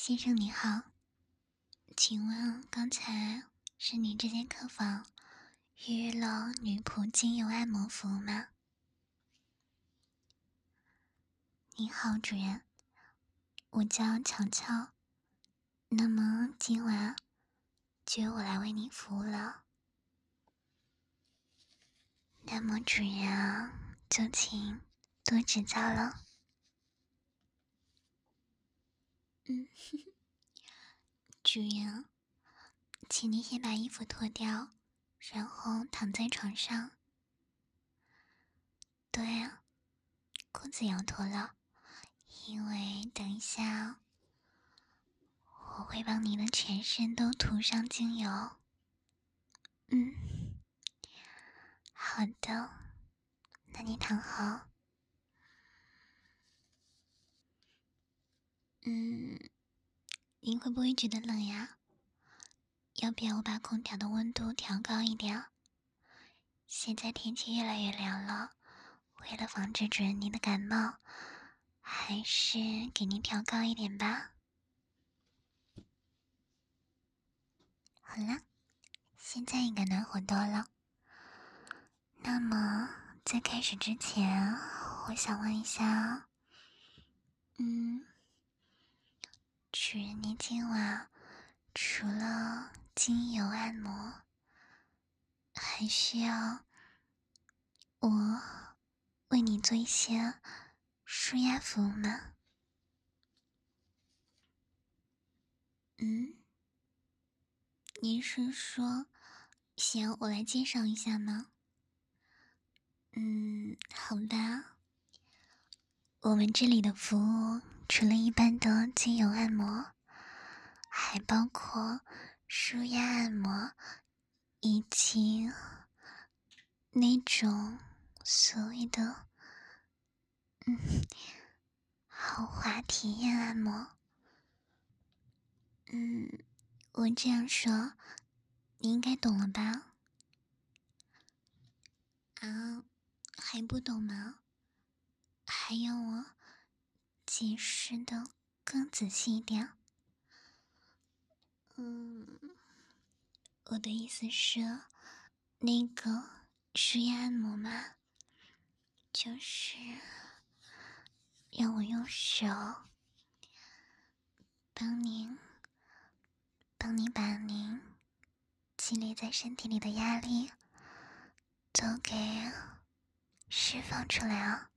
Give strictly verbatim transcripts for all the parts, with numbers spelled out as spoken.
先生你好，请问刚才是你这间客房预约了女仆精油按摩服务吗？你好，主人，我叫乔乔，那么今晚就由我来为你服务了。那么主人啊，就请多指教了。嗯，主人，请你先把衣服脱掉，然后躺在床上。对啊，裤子要脱了，因为等一下我会帮你的全身都涂上精油。嗯，好的，那你躺好。嗯，您会不会觉得冷呀？要不要我把空调的温度调高一点？现在天气越来越凉了，为了防止主人您的感冒，还是给您调高一点吧。好了，现在应该暖和多了。那么在开始之前，我想问一下，嗯，主人您今晚除了精油按摩，还需要我为你做一些舒压服务吗？嗯，您是说想要我来介绍一下吗？嗯，好吧。我们这里的服务除了一般的精油按摩，还包括舒压按摩，以及那种所谓的嗯豪华体验按摩。嗯，我这样说，你应该懂了吧？啊，还不懂吗？还要我解释的更仔细一点？嗯，我的意思是，那个舒压按摩嘛，就是让我用手帮您，帮您把您积累在身体里的压力都给释放出来啊。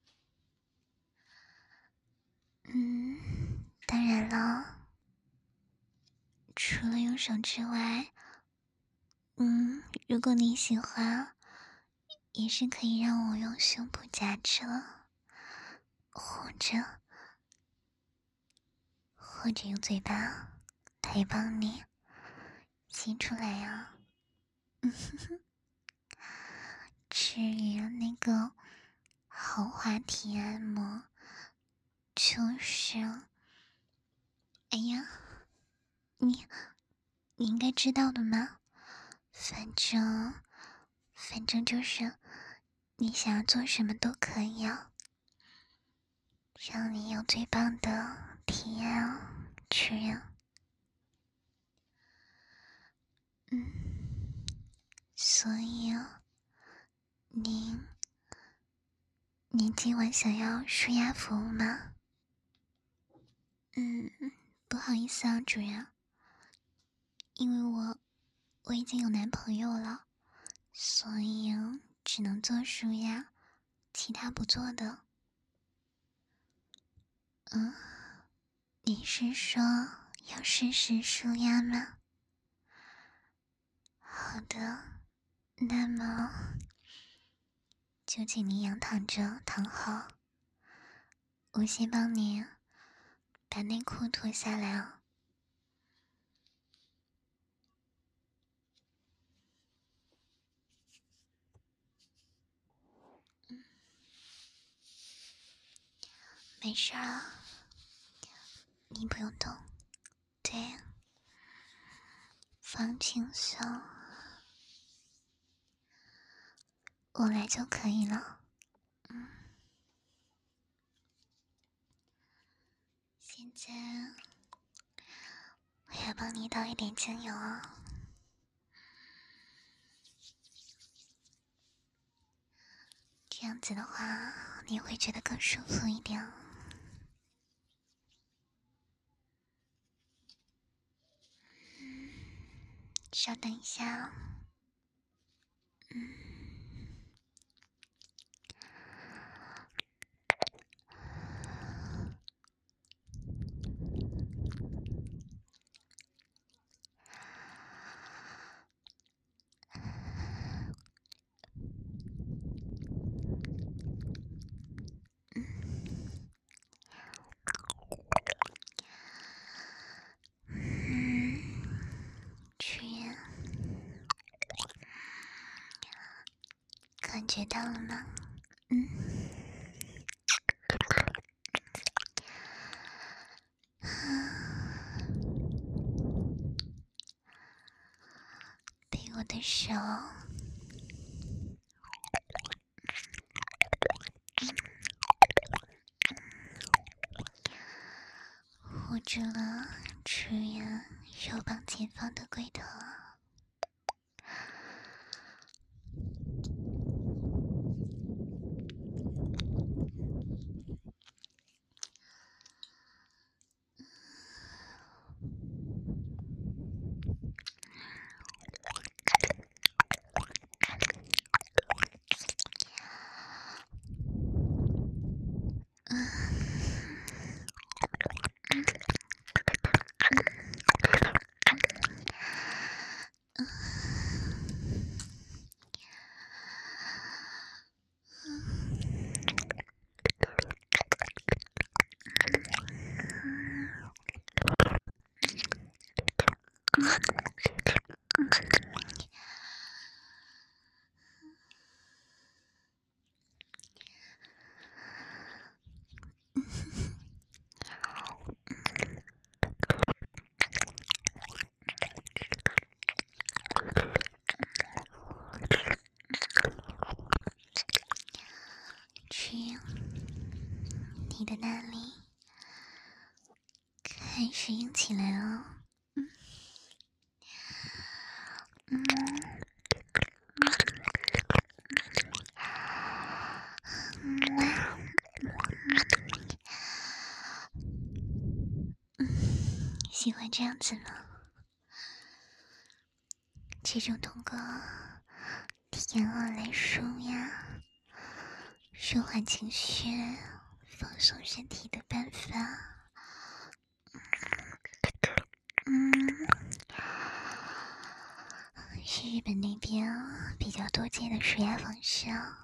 嗯，当然了，除了用手之外，嗯，如果你喜欢，也是可以让我用胸部夹着，或者或者用嘴巴来帮你吸出来呀、嗯哼哼。至于那个豪华体按摩，就是，哎呀，你你应该知道的吗？反正反正就是你想要做什么都可以啊，让你有最棒的体验啊，主人。嗯，所以啊，您您今晚想要舒压服务吗？嗯，不好意思啊，主人，因为我我已经有男朋友了，所以啊只能做舒压，其他不做的。嗯，你是说要试试舒压吗？好的，那么就请你仰躺着躺好，我先帮你把内裤脱下来啊。没事啊，你不用动，对，放轻松，我来就可以了。嗯，现在再帮你倒一点精油啊，这样子的话你会觉得更舒服一点。嗯，稍等一下。嗯。嗯，去，感觉到了吗？嗯，被我的手握住了楚言手膀前方的龟头。去，你的那里开始硬起来了。嗯嗯嗯，喜欢这样子吗？这种通过甜耳来舒压、舒缓情绪、放松身体的办法。嗯，是日本那边比较多见的舒压方式，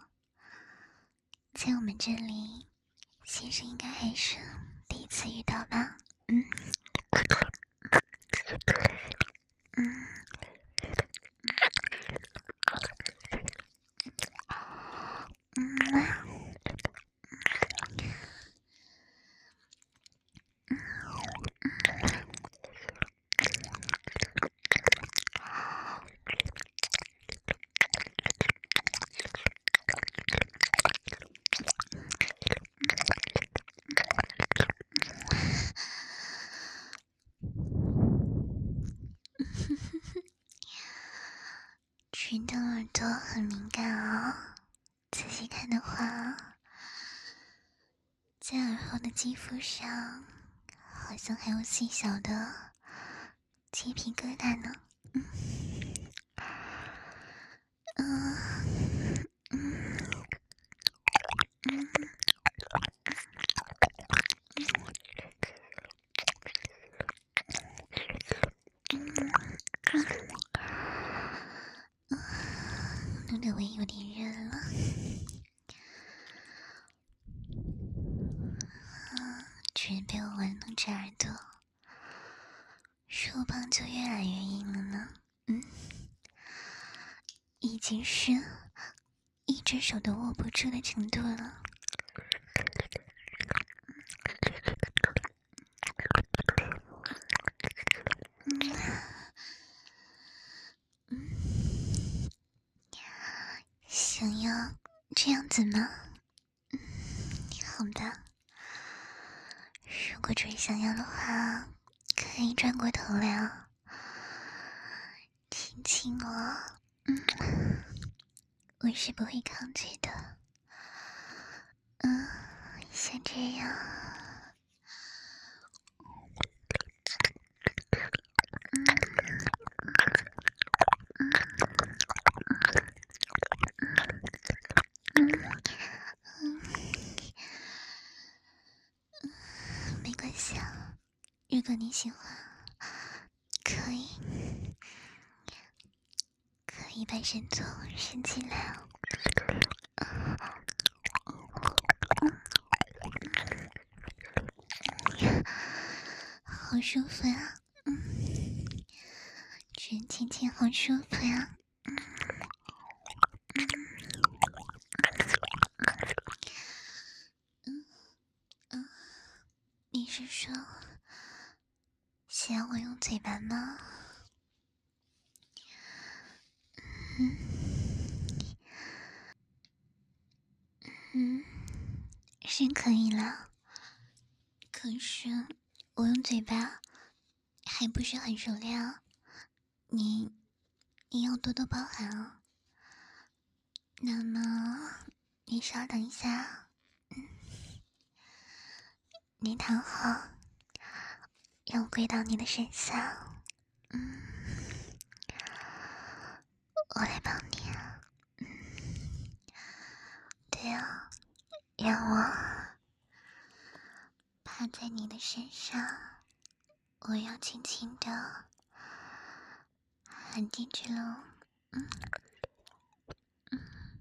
在我们这里，先生应该还是第一次遇到吧？嗯嗯。嗯群的耳朵很敏感哦，仔细看的话，在耳后的肌肤上，好像还有细小的鸡皮疙瘩呢。嗯嗯嗯嗯嗯，弄得我也有点热了。啊，居然被我玩弄着耳朵，手棒就越来越硬了呢。嗯，已经是一只手都握不住的程度了。嗯嗯，想要这样子吗？嗯，好的。如果主人想要的话， 可以转过头来啊，亲亲我，嗯，我是不会抗拒的。嗯，像这样。没关系啊，如果你喜欢，可以，可以把身子伸进来啊。好舒服啊，嗯，这今天好舒服呀、嗯嗯嗯，你是说想要我用嘴巴吗？嗯嗯，是可以了，可是我用嘴巴还不是很熟练啊，你你要多多包涵哦。那么你稍等一下，嗯，你躺好，让我跪到你的身上，嗯，我来帮你，嗯，对啊，让我趴在你的身上，我要轻轻的按进去喽，嗯嗯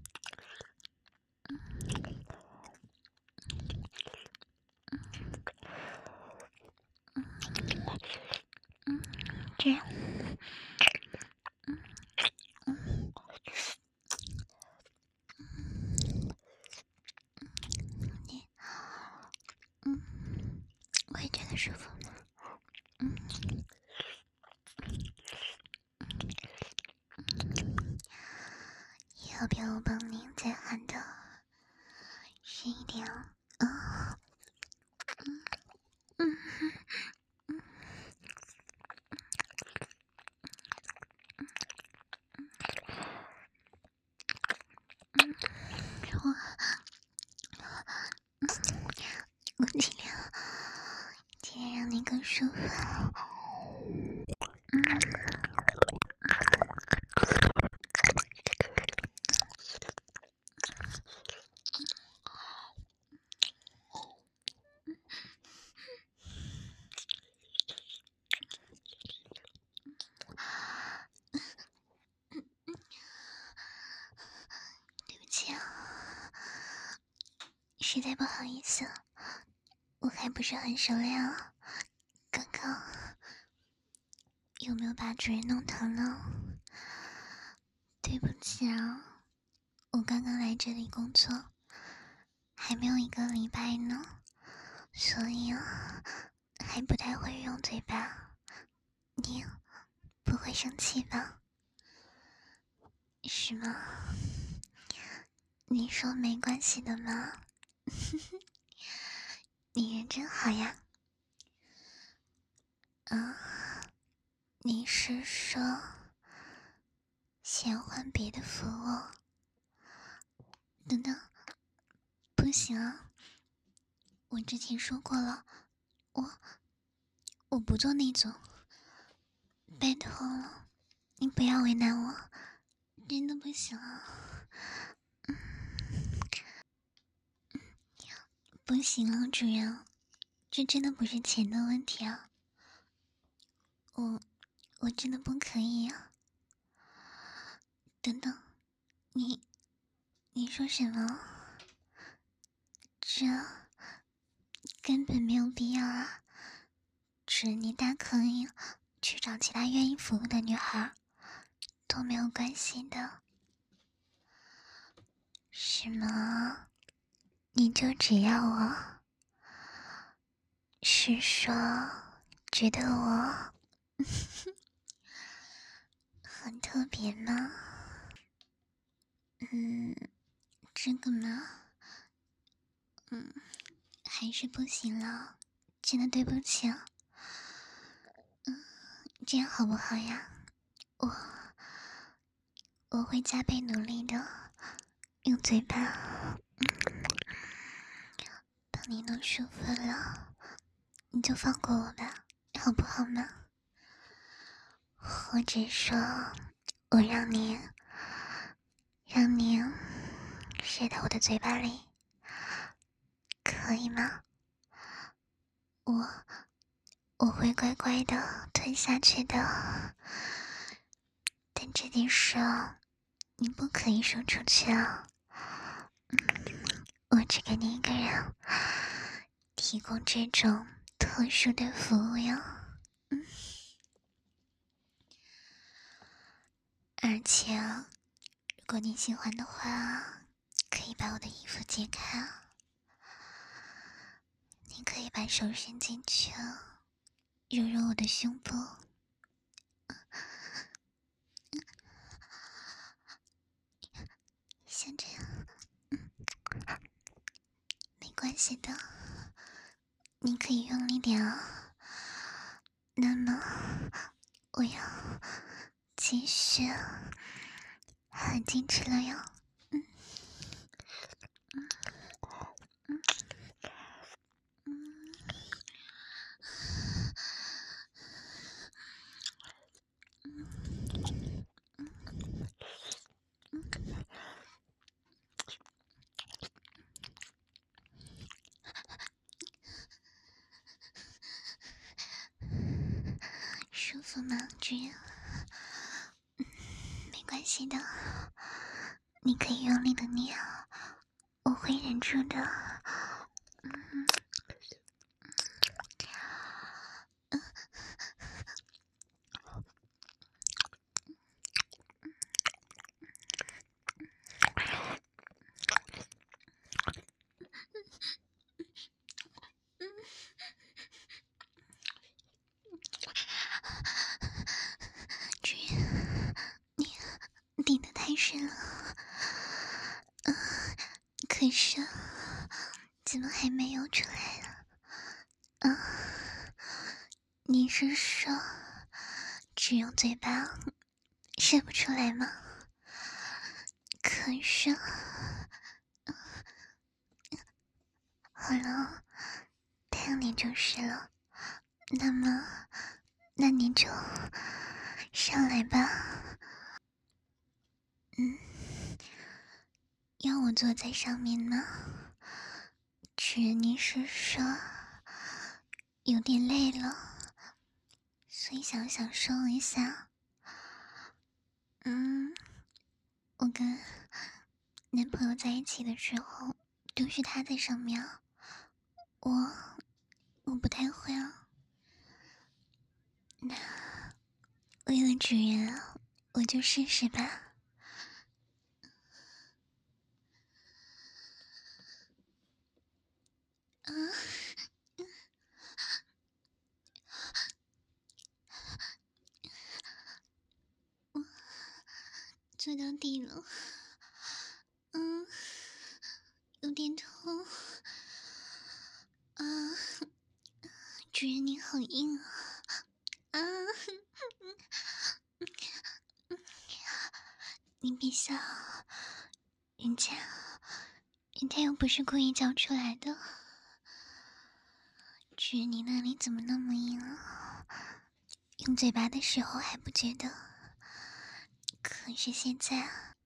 嗯嗯，这样，嗯嗯你，嗯，会觉得舒服吗？嗯，要不要我帮你再按的深一点啊？啊，嗯嗯嗯，我我尽量尽量让你更舒服。嗯对不起啊，实在不好意思，我还不是很熟练啊。刚刚有没有把主人弄疼了？对不起啊，我刚刚来这里工作还没有一个礼拜呢，所以啊还不太会用嘴巴。你不会生气吧？是吗？你说没关系的吗？你人真好呀。啊，你是说想换别的服务？等等，不行啊！我之前说过了，我我不做那种。拜托了，你不要为难我，真的不行啊！不行啊，主人，这真的不是钱的问题啊，我我真的不可以啊！等等，你你说什么？这根本没有必要啊！主人，你大可以去找其他愿意服务的女孩，都没有关系的。是吗？你就只要我？是说觉得我很特别吗？嗯，这个嘛，嗯，还是不行了，真的对不起啊。 这样好不好呀？我我会加倍努力的，用嘴巴。等你弄舒服了，你就放过我吧，好不好吗？或者说，我让你，让你射到我的嘴巴里，可以吗？我我会乖乖的吞下去的，但这件事你不可以说出去啊。我只给你一个人提供这种特殊的服务呀。嗯，而且如果你喜欢的话，可以把我的衣服解开啊，你可以把手伸进去啊，揉揉我的胸部。像这样，嗯，没关系的，你可以用力点啊。那么，我要继续很矜持了哟。嗯嗯嗯嗯。舒服吗，君？嗯，没关系的，你可以用力的捏，我会忍住的。嗯。君，你顶得太深了，嗯，可是怎么还没有出来了？嗯，你是说只用嘴巴射不出来吗？可是，好了，太阳脸就是了。那么，那你就上来吧。嗯，要我坐在上面吗？只你是说有点累了，所以想享受一下。嗯，我跟男朋友在一起的时候，都是他在上面啊，我我不太会啊。那为了主人啊，我就试试吧。啊，我做到底了。嗯，有点痛。啊，主人你好硬啊！啊，你别笑，人家人家又不是故意叫出来的。主人你那里怎么那么硬啊？用嘴巴的时候还不觉得，可是现在啊。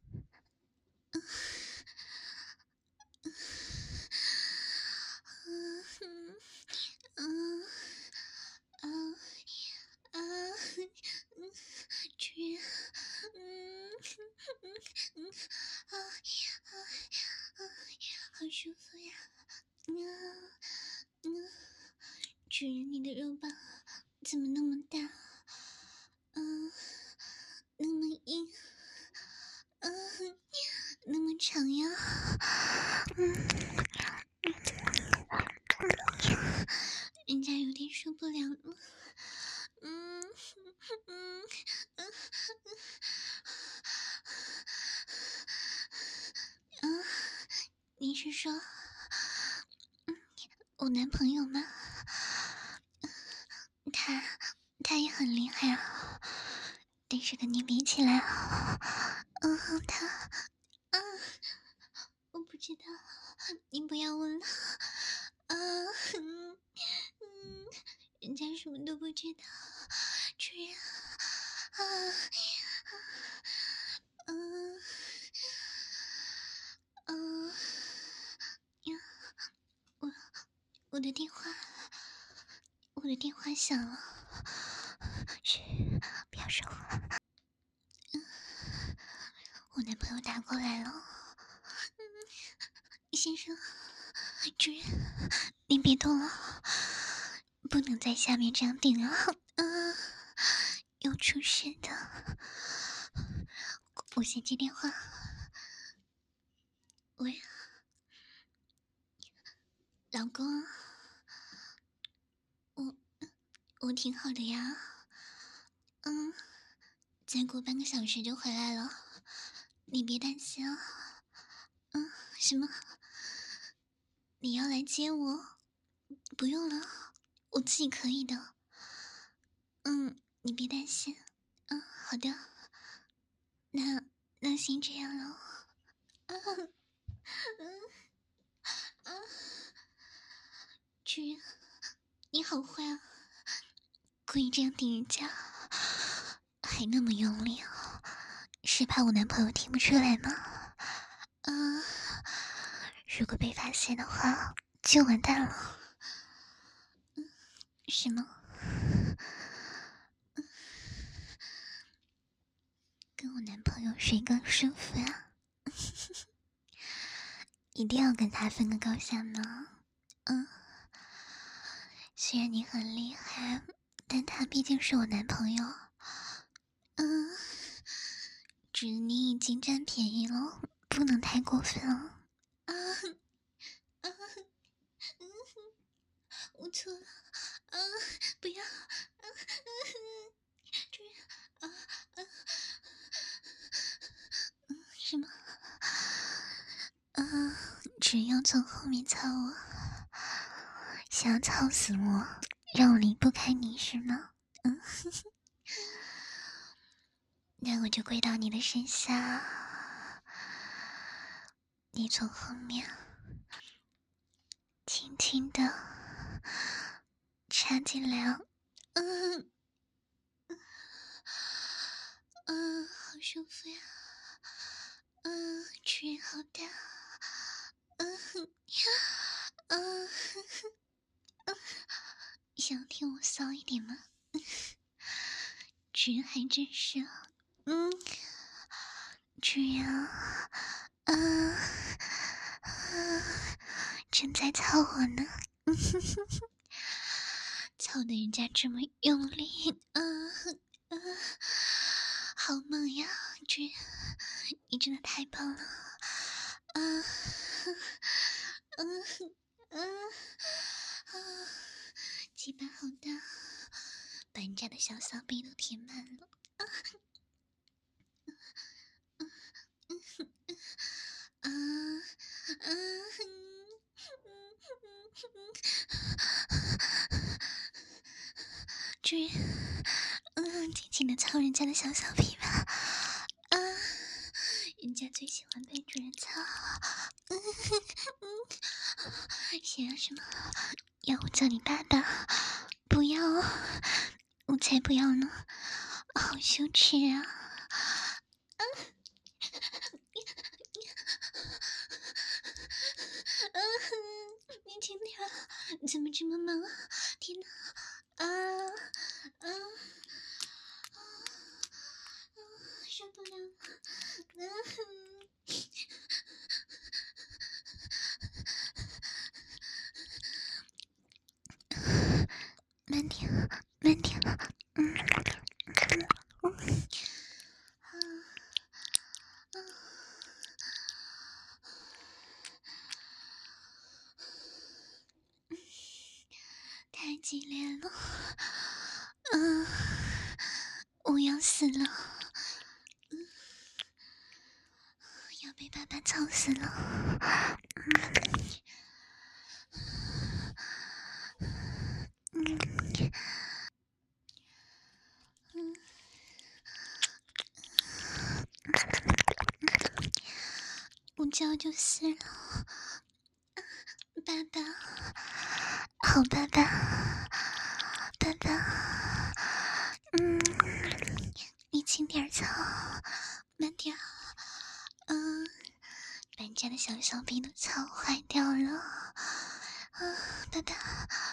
嗯嗯嗯啊，主人，嗯嗯嗯啊啊啊，好舒服呀！啊啊，主人，你的肉棒怎么那么大？嗯，那么硬，嗯，那么长呀？嗯，人家有点受不了了。嗯嗯嗯嗯，你是说，嗯，我男朋友吗？他他也很厉害啊，但是跟你比起来，嗯，他，啊，我不知道，你不要问了，啊，嗯嗯，人家什么都不知道，主人，啊，嗯嗯呀，我我的电话，我的电话响了，嘘，不要说话。嗯，我男朋友打过来了。嗯，先生，主人，你别动了，不能在下面这样顶了。嗯，有出事的。我先接电话。喂，老公，我我挺好的呀。嗯，再过半个小时就回来了，你别担心啊。嗯，什么？你要来接我？不用了，我自己可以的。嗯，你别担心。嗯，好的。那那先这样了。啊，嗯啊，主人，你好坏啊！故意这样顶人家，还那么用力啊，是怕我男朋友听不出来吗？啊，如果被发现的话，就完蛋了。嗯，什么？嗯，跟我男朋友谁更舒服呀？一定要跟他分个高下呢。嗯，虽然你很厉害，但他毕竟是我男朋友。嗯，只你已经占便宜了，不能太过分了。啊啊，嗯，我错了。啊，不要。啊啊，主人。啊啊，嗯，什么？啊，主人要从后面操我，想要操死我，让我离不开你是吗？嗯，那我就跪到你的身下，你从后面轻轻的插进来哦。嗯嗯，好舒服呀。嗯，主人好大。嗯嗯嗯，想听我骚一点吗？主人还真是啊。嗯，主人啊，嗯嗯，正在操我呢。嗯哼哼哼，操的人家这么用力。嗯嗯，好猛呀，主人，你真的太棒了。嗯嗯嗯啊，鸡巴好大，把人家的小骚逼都填满了。啊啊啊！主人，嗯，尽情的操人家的小小屁吧。啊，人家最喜欢被主人操。嗯嗯，想要什么？要我叫你爸爸？不要，我才不要呢，好羞耻啊！啊，啊，你轻点，怎么这么猛啊？天哪！啊啊啊！受不了了！慢点，慢点，嗯嗯嗯。太激烈了，嗯，我要死了，嗯，要被爸爸操死了，嗯，嗯， 觉就是了。爸爸，好爸爸，爸爸，嗯，你轻点操，慢点，嗯，把人家的小小兵都操坏掉了，啊，爸爸，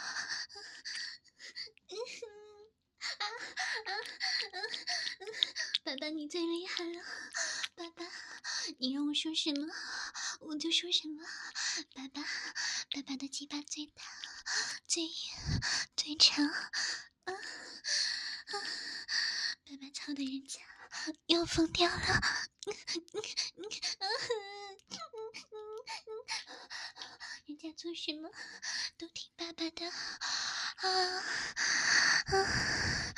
爸爸你最厉害了，爸爸，你让我说什么我就说什么，爸爸，爸爸的鸡巴最大，最最长，啊啊！爸爸操的人家要疯掉了，人家做什么都听爸爸的，啊啊！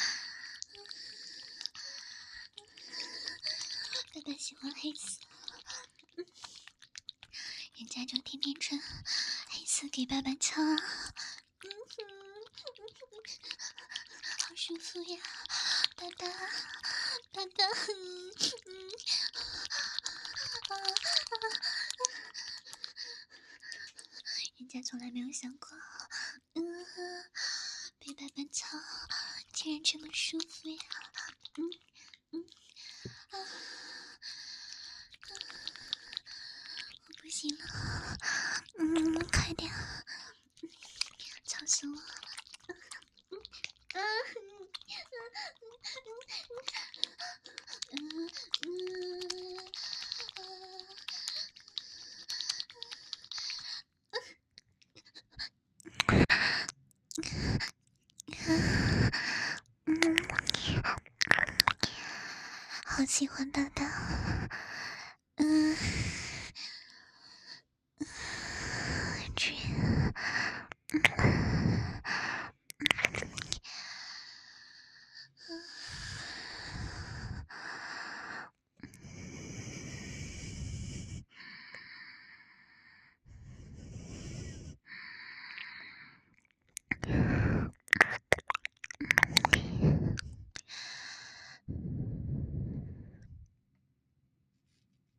爸爸喜欢黑丝，人家就天天穿黑丝给爸爸操啊，嗯哼，好舒服呀，爸爸，爸爸，嗯嗯，啊啊，人家从来没有想过，嗯，被爸爸操竟然这么舒服呀，嗯嗯啊。我不行了，嗯，快点，吵死我了，嗯嗯嗯嗯，好喜欢爸爸，嗯。